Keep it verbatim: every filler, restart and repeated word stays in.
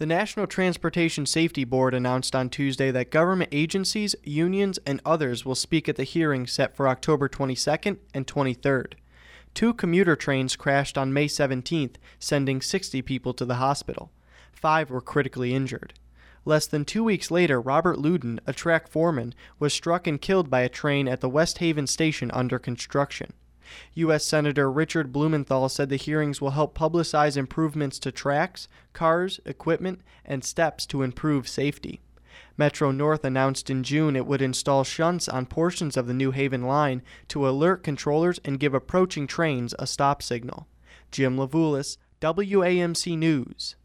The National Transportation Safety Board announced on Tuesday that government agencies, unions, and others will speak at the hearing set for October twenty-second and twenty-third. Two commuter trains crashed on May seventeenth, sending sixty people to the hospital. Five were critically injured. Less than two weeks later, Robert Luden, a track foreman, was struck and killed by a train at the West Haven station under construction. U S Senator Richard Blumenthal said the hearings will help publicize improvements to tracks, cars, equipment, and steps to improve safety. Metro North announced in June it would install shunts on portions of the New Haven line to alert controllers and give approaching trains a stop signal. Jim Levulis, W A M C News.